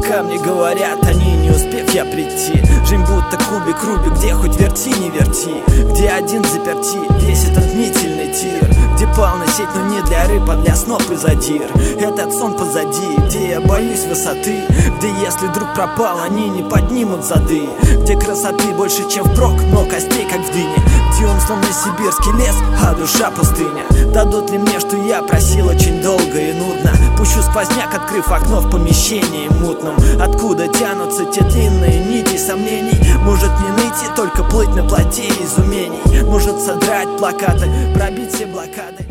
пока мне говорят они, не успев я прийти. Жизнь будто кубик Рубик, где хоть верти, не верти, где один заперти весь этот мнительный тир, где полная сеть, но не для рыб, а для снов и задир. Этот сон позади, где я боюсь высоты, где если вдруг пропал, они не поднимут зады, где красоты больше, чем впрок, но костей, как в дыне, где он словно сибирский лес, а душа пустыня. Дадут ли мне, что я просил очень долго и нудно? Пущу сквозняк, открыв окно в помещении мутном, откуда тянутся те длинные нити сомнений. Может не ныть и только плыть на плоте изумений, может содрать плакаты, пробить все блокады.